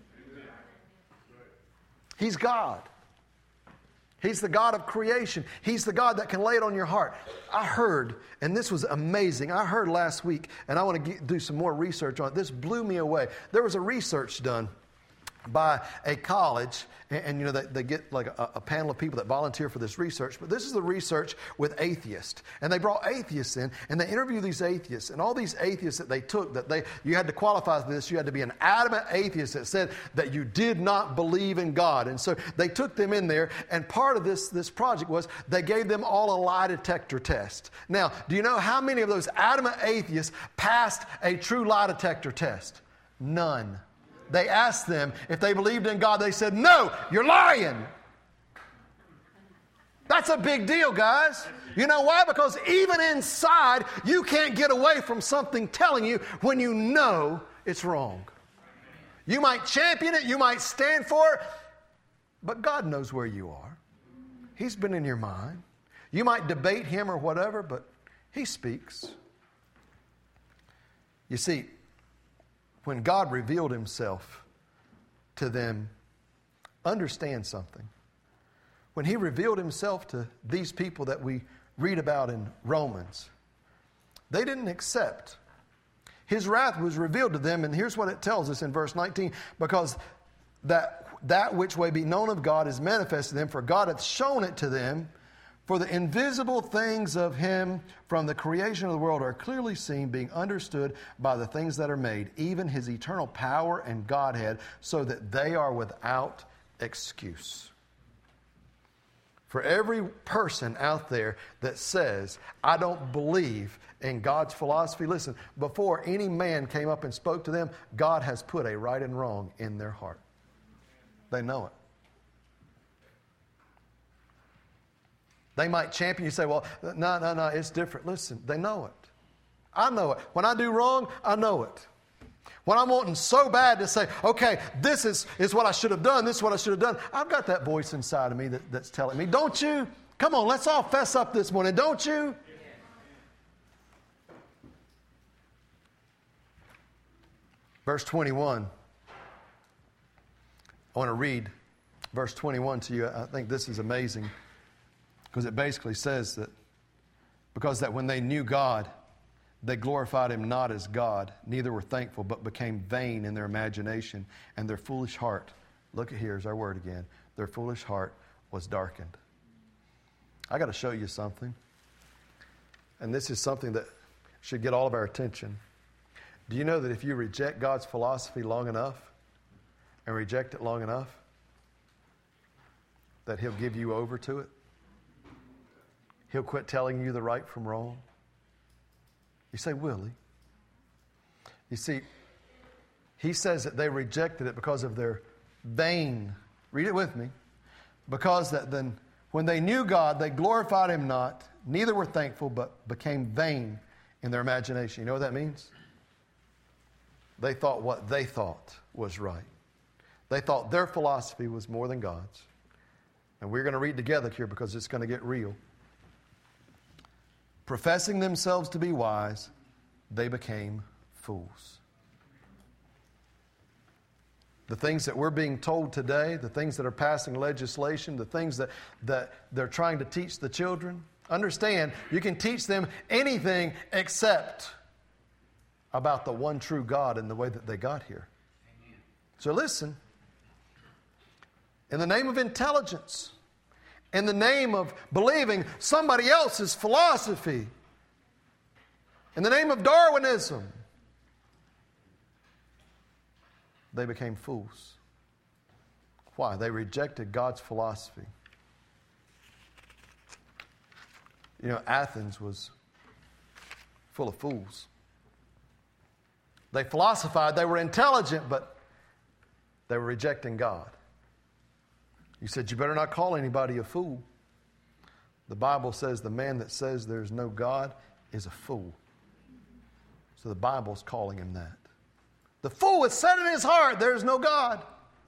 He's God. He's the God of creation. He's the God that can lay it on your heart. I heard, and this was amazing, I heard last week, and I want to get, do some more research on it. This blew me away. There was a research done by a college, and, and you know, they, they get like a, a panel of people that volunteer for this research, but this is the research with atheists. And they brought atheists in, and they interviewed these atheists, and all these atheists that they took, that they, you had to qualify for this, you had to be an adamant atheist that said that you did not believe in God. And so they took them in there, and part of this, this project was they gave them all a lie detector test. Now, do you know how many of those adamant atheists passed a true lie detector test? None. They asked them if they believed in God. They said, no, you're lying. That's a big deal, guys. You know why? Because even inside, you can't get away from something telling you when you know it's wrong. You might champion it, you might stand for it, but God knows where you are. He's been in your mind. You might debate Him or whatever, but He speaks. You see, when God revealed Himself to them, understand something. When He revealed Himself to these people that we read about in Romans, they didn't accept. His wrath was revealed to them, and here's what it tells us in verse nineteen, because that, that which may be known of God is manifest to them, for God hath shown it to them. For the invisible things of Him from the creation of the world are clearly seen, being understood by the things that are made, even His eternal power and Godhead, so that they are without excuse. For every person out there that says, I don't believe in God's philosophy, listen, before any man came up and spoke to them, God has put a right and wrong in their heart. They know it. They might champion you, say, well, no, no, no, it's different. Listen, they know it. I know it. When I do wrong, I know it. When I'm wanting so bad to say, okay, this is, is what I should have done, this is what I should have done, I've got that voice inside of me that, that's telling me, don't you? Come on, let's all fess up this morning, don't you? Verse twenty-one. I want to read verse twenty-one to you. I think this is amazing. Because it basically says that because that when they knew God, they glorified Him not as God, neither were thankful, but became vain in their imagination, and their foolish heart, look at here's our word again, their foolish heart was darkened. I got to show you something. And this is something that should get all of our attention. Do you know that if you reject God's philosophy long enough, and reject it long enough, that He'll give you over to it? He'll quit telling you the right from wrong. You say, will He? You see, He says that they rejected it because of their vain, read it with me, because that then when they knew God, they glorified Him not, neither were thankful, but became vain in their imagination. You know what that means? They thought what they thought was right. They thought their philosophy was more than God's. And we're going to read together here because it's going to get real. Professing themselves to be wise, they became fools. The things that we're being told today, the things that are passing legislation, the things that, that they're trying to teach the children, understand, you can teach them anything except about the one true God and the way that they got here. Amen. So listen, in the name of intelligence, in the name of believing somebody else's philosophy, in the name of Darwinism, they became fools. Why? They rejected God's philosophy. You know, Athens was full of fools. They philosophized, they were intelligent, but they were rejecting God. You said, you better not call anybody a fool. The Bible says the man that says there's no God is a fool. So the Bible's calling him that. The fool has said in his heart, there is no God.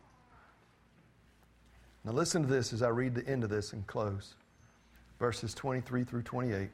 Now listen to this as I read the end of this and close. Verses twenty-three through twenty-eight.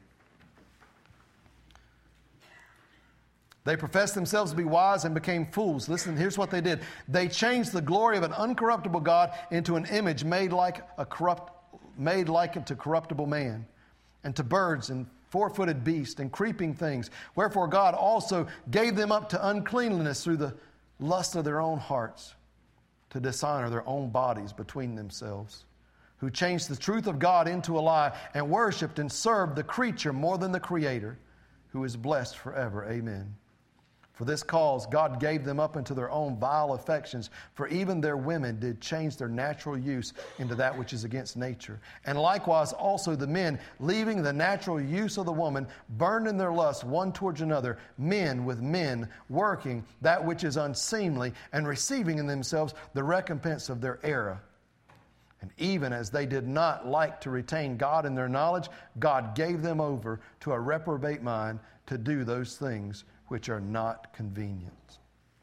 They professed themselves to be wise and became fools. Listen, here's what they did. They changed the glory of an uncorruptible God into an image made like a corrupt, made like unto corruptible man, and to birds and four-footed beasts and creeping things. Wherefore God also gave them up to uncleanliness through the lust of their own hearts, to dishonor their own bodies between themselves, who changed the truth of God into a lie, and worshipped and served the creature more than the Creator, who is blessed forever. Amen. For this cause God gave them up into their own vile affections, for even their women did change their natural use into that which is against nature. And likewise also the men, leaving the natural use of the woman, burned in their lust one towards another, men with men, working that which is unseemly, and receiving in themselves the recompense of their error. And even as they did not like to retain God in their knowledge, God gave them over to a reprobate mind to do those things which are not convenient.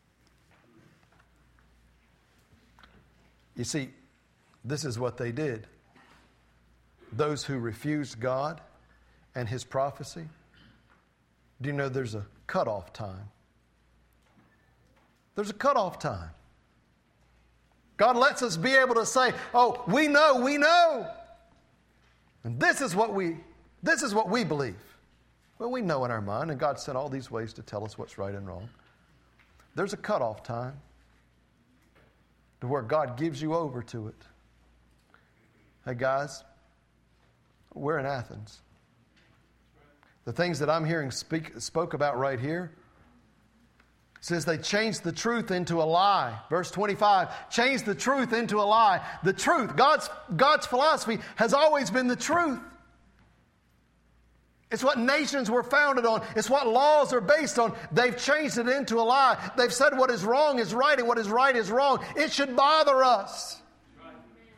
You see, this is what they did. Those who refused God and His prophecy, do you know there's a cutoff time? There's a cutoff time. God lets us be able to say, oh, we know, we know. And this is what we, this is what we believe. Well, we know in our mind, and God sent all these ways to tell us what's right and wrong. There's a cutoff time to where God gives you over to it. Hey, guys, we're in Athens. The things that I'm hearing speak, spoke about right here says they changed the truth into a lie. Verse twenty-five, changed the truth into a lie. The truth, God's, God's philosophy has always been the truth. It's what nations were founded on. It's what laws are based on. They've changed it into a lie. They've said what is wrong is right and what is right is wrong. It should bother us. Right.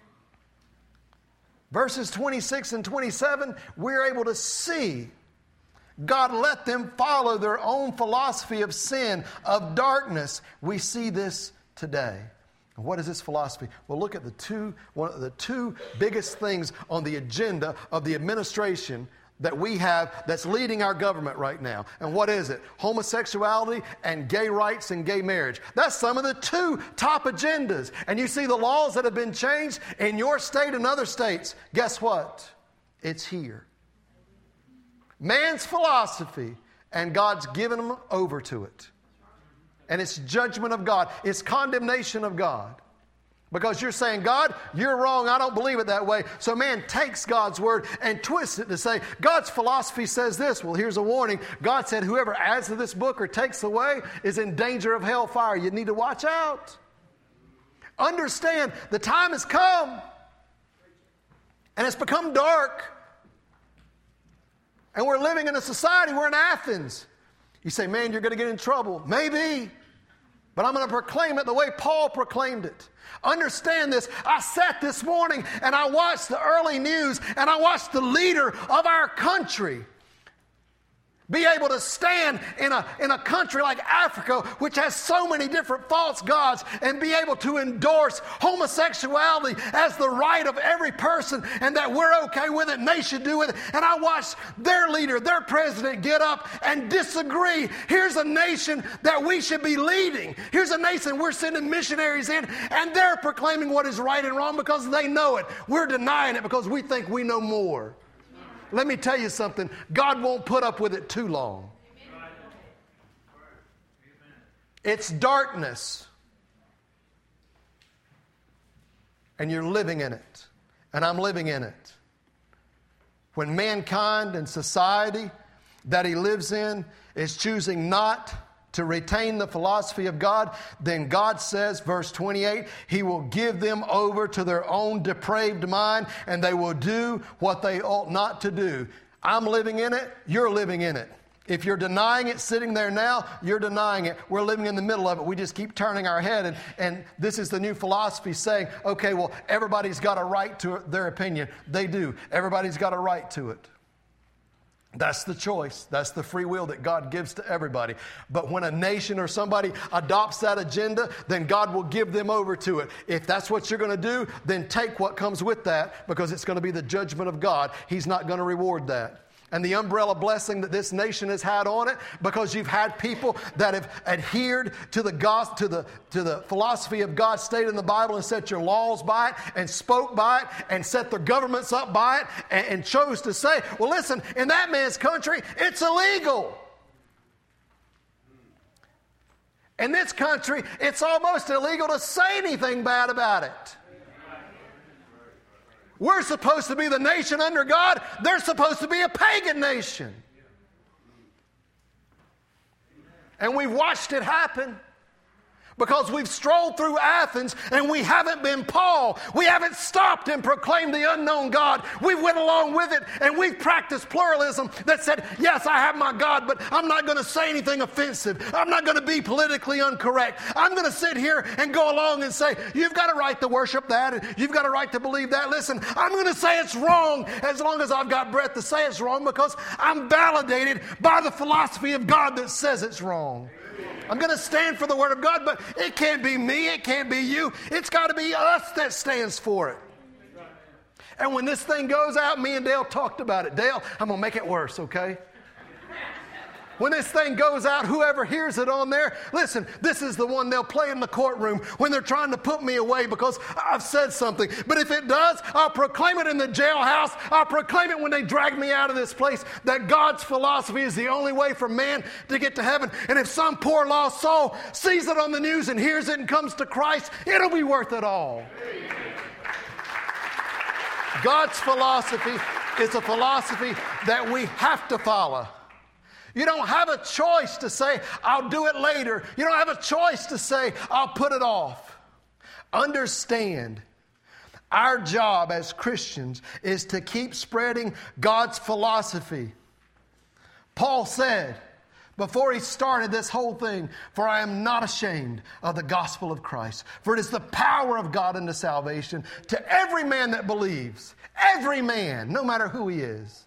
Verses twenty-six and twenty-seven, we're able to see God let them follow their own philosophy of sin, of darkness. We see this today. And what is this philosophy? Well, look at the two, one of the two biggest things on the agenda of the administration that we have that's leading our government right now. And what is it? Homosexuality and gay rights and gay marriage. That's some of the two top agendas. And you see the laws that have been changed in your state and other states. Guess what? It's here. Man's philosophy, and God's given them over to it. And it's judgment of God. It's condemnation of God. Because you're saying, God, you're wrong. I don't believe it that way. So man takes God's word and twists it to say, God's philosophy says this. Well, here's a warning. God said whoever adds to this book or takes away is in danger of hellfire. You need to watch out. Understand the time has come. And it's become dark. And we're living in a society, we're in Athens. You say, man, you're going to get in trouble. Maybe. But I'm going to proclaim it the way Paul proclaimed it. Understand this. I sat this morning and I watched the early news and I watched the leader of our country be able to stand in a, in a country like Africa, which has so many different false gods, and be able to endorse homosexuality as the right of every person and that we're okay with it and they should do it. And I watched their leader, their president, get up and disagree. Here's a nation that we should be leading. Here's a nation we're sending missionaries in, and they're proclaiming what is right and wrong because they know it. We're denying it because we think we know more. Let me tell you something. God won't put up with it too long. It's darkness. And you're living in it. And I'm living in it. When mankind and society that he lives in is choosing not to retain the philosophy of God, then God says, verse twenty-eight, He will give them over to their own depraved mind, and they will do what they ought not to do. I'm living in it, you're living in it. If you're denying it sitting there now, you're denying it. We're living in the middle of it. We just keep turning our head, and, and this is the new philosophy saying, okay, well, everybody's got a right to their opinion. They do. Everybody's got a right to it. That's the choice. That's the free will that God gives to everybody. But when a nation or somebody adopts that agenda, then God will give them over to it. If that's what you're going to do, then take what comes with that, because it's going to be the judgment of God. He's not going to reward that. And the umbrella blessing that this nation has had on it, because you've had people that have adhered to the gospel, to the to the philosophy of God stated in the Bible, and set your laws by it, and spoke by it, and set their governments up by it, and, and chose to say, well, listen, in that man's country, it's illegal. In this country, it's almost illegal to say anything bad about it. We're supposed to be the nation under God. They're supposed to be a pagan nation. And we've watched it happen. Because we've strolled through Athens and we haven't been Paul. We haven't stopped and proclaimed the unknown God. We went along with it, and we've practiced pluralism that said, yes, I have my God, but I'm not going to say anything offensive. I'm not going to be politically incorrect. I'm going to sit here and go along and say, you've got a right to worship that, and you've got a right to believe that. Listen, I'm going to say it's wrong as long as I've got breath to say it's wrong, because I'm validated by the philosophy of God that says it's wrong. I'm going to stand for the Word of God, but it can't be me, it can't be you. It's got to be us that stands for it. And when this thing goes out, me and Dale talked about it. Dale, I'm going to make it worse, okay? When this thing goes out, whoever hears it on there, listen, this is the one they'll play in the courtroom when they're trying to put me away because I've said something. But if it does, I'll proclaim it in the jailhouse. I'll proclaim it when they drag me out of this place, that God's philosophy is the only way for man to get to heaven. And if some poor lost soul sees it on the news and hears it and comes to Christ, it'll be worth it all. God's philosophy is a philosophy that we have to follow. You don't have a choice to say, I'll do it later. You don't have a choice to say, I'll put it off. Understand, our job as Christians is to keep spreading God's philosophy. Paul said, before he started this whole thing, for I am not ashamed of the gospel of Christ, for it is the power of God unto salvation to every man that believes. Every man, no matter who he is.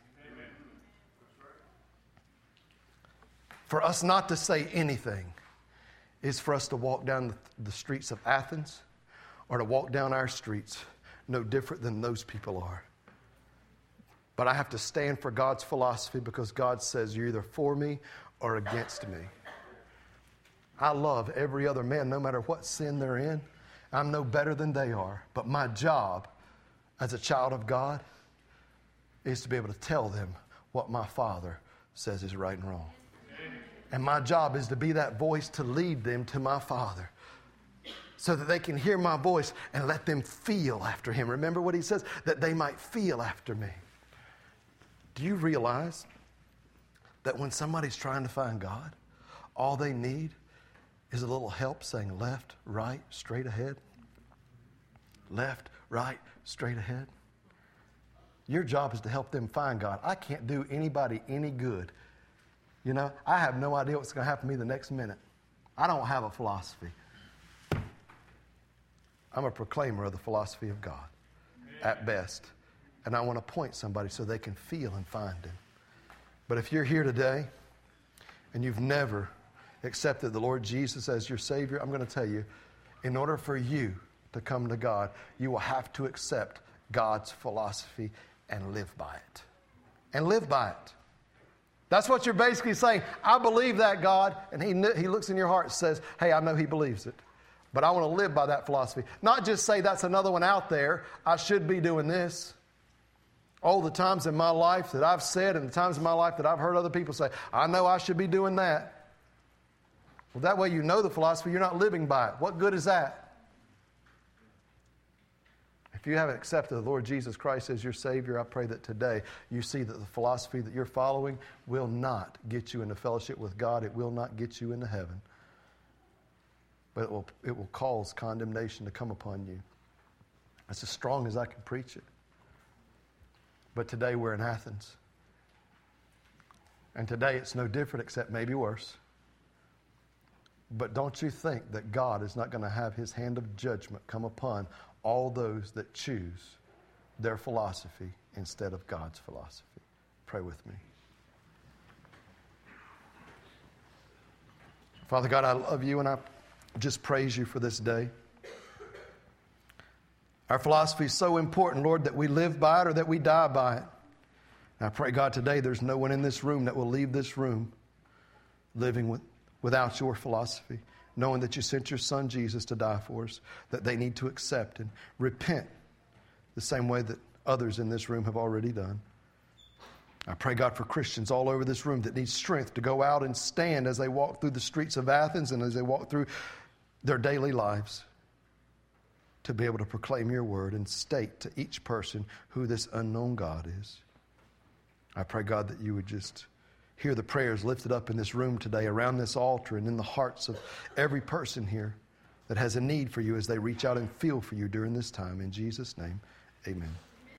For us not to say anything is for us to walk down the streets of Athens or to walk down our streets no different than those people are. But I have to stand for God's philosophy because God says you're either for me or against me. I love every other man, no matter what sin they're in. I'm no better than they are. But my job as a child of God is to be able to tell them what my Father says is right and wrong. And my job is to be that voice to lead them to my Father so that they can hear my voice and let them feel after Him. Remember what He says? That they might feel after me. Do you realize that when somebody's trying to find God, all they need is a little help saying left, right, straight ahead? Left, right, straight ahead. Your job is to help them find God. I can't do anybody any good. You know, I have no idea what's going to happen to me the next minute. I don't have a philosophy. I'm a proclaimer of the philosophy of God, at best. And I want to point somebody so they can feel and find Him. But if you're here today and you've never accepted the Lord Jesus as your Savior, I'm going to tell you, in order for you to come to God, you will have to accept God's philosophy and live by it. And live by it. That's what you're basically saying. I believe that, God. And he, he looks in your heart and says, hey, I know He believes it. But I want to live by that philosophy. Not just say that's another one out there. I should be doing this. All the times in my life that I've said and the times in my life that I've heard other people say, I know I should be doing that. Well, that way you know the philosophy. You're not living by it. What good is that? If you haven't accepted the Lord Jesus Christ as your Savior, I pray that today you see that the philosophy that you're following will not get you into fellowship with God. It will not get you into heaven. But it will, it will cause condemnation to come upon you. That's as strong as I can preach it. But today we're in Athens. And today it's no different except maybe worse. But don't you think that God is not going to have his hand of judgment come upon all those that choose their philosophy instead of God's philosophy? Pray with me. Father God, I love you and I just praise you for this day. Our philosophy is so important, Lord, that we live by it or that we die by it. And I pray, God, today there's no one in this room that will leave this room living with, without your philosophy, knowing that you sent your son Jesus to die for us, that they need to accept and repent the same way that others in this room have already done. I pray, God, for Christians all over this room that need strength to go out and stand as they walk through the streets of Athens and as they walk through their daily lives, to be able to proclaim your word and state to each person who this unknown God is. I pray, God, that you would just hear the prayers lifted up in this room today around this altar and in the hearts of every person here that has a need for you as they reach out and feel for you during this time. In Jesus' name, amen.